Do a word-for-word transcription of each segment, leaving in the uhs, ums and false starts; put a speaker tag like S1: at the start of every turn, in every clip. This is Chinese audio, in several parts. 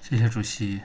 S1: 谢谢主席。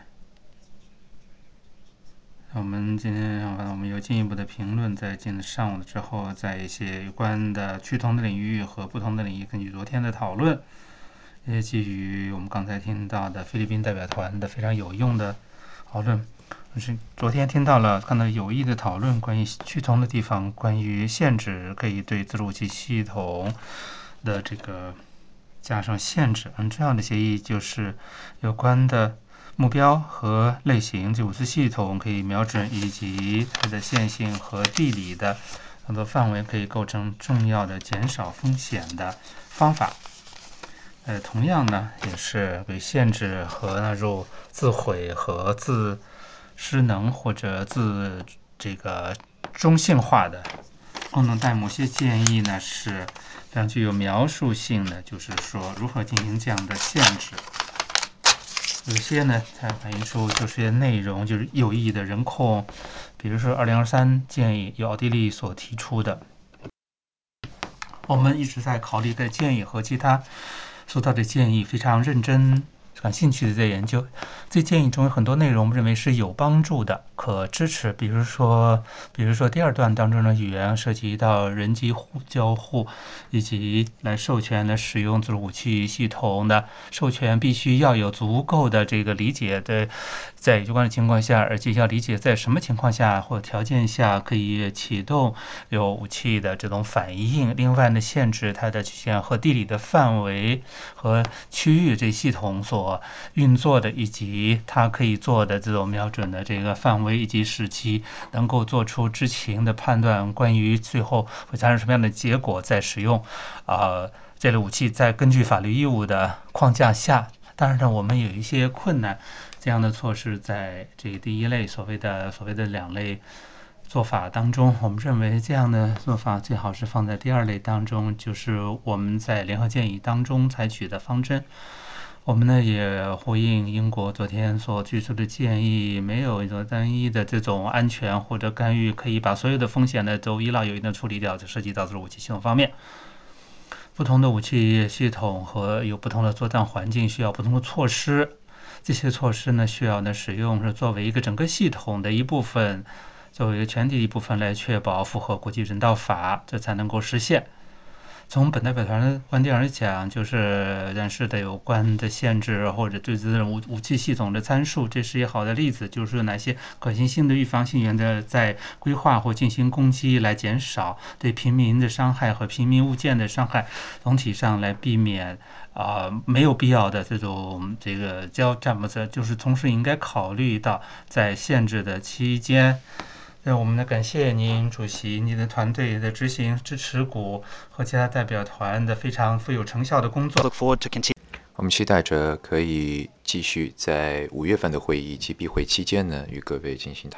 S1: 我们今天我们有进一步的评论，在今天上午之后，在一些有关的趋同的领域和不同的领域，根据昨天的讨论，也基于我们刚才听到的菲律宾代表团的非常有用的讨论。是昨天听到了看到有益的讨论，关于趋同的地方，关于限制可以对自主武器系统的这个加上限制。嗯，这样的协议就是有关的目标和类型，就武器系统可以瞄准，以及它的线性和地理的很多范围可以构成重要的减少风险的方法。呃，同样呢，也是为限制和纳入自毁和自失能或者自这个中性化的功能，但某些建议呢是非常具有描述性的，就是说如何进行这样的限制。有些呢，它反映出就是内容就是有益的人控，比如说二零二三建议由奥地利所提出的，我们一直在考虑的建议和其他收到的建议非常认真感兴趣的在研究。这建议中有很多内容认为是有帮助的，可支持。比如说，比如说第二段当中的语言涉及到人机互交互，以及来授权的使用自主武器系统的授权，必须要有足够的这个理解的，在有关的情况下，而且要理解在什么情况下或条件下可以启动有武器的这种反应。另外呢，限制它的曲线和地理的范围和区域这系统所运作的，以及它可以做的这种瞄准的这个范围以及时期，能够做出知情的判断，关于最后会产生什么样的结果，在使用啊、呃、这类武器，在根据法律义务的框架下。当然呢，我们有一些困难，这样的措施在这个第一类所谓的所谓的两类做法当中，我们认为这样的做法最好是放在第二类当中，就是我们在联合建议当中采取的方针。我们呢也呼应英国昨天所提出的建议，没有一种单一的这种安全或者干预可以把所有的风险呢都一劳永逸的处理掉，就涉及到这种武器系统方面。不同的武器系统和有不同的作战环境，需要不同的措施。这些措施呢，需要呢使用是作为一个整个系统的一部分，作为一个全体一部分来确保符合国际人道法，这才能够实现。从本代表团的观点而讲，就是人事的有关的限制或者对这种武武器系统的参数，这是一个好的例子，就是说哪些可行性的预防性原则在规划或进行攻击，来减少对平民的伤害和平民物件的伤害，总体上来避免啊、呃、没有必要的这种这个交战不责，就是同时应该考虑到在限制的期间。那我们呢，感谢您主席、您的团队的执行支持股和其他代表团的非常富有成效的工作。
S2: 我们期待着可以继续在五月份的会议及闭会期间呢，与各位进行谈。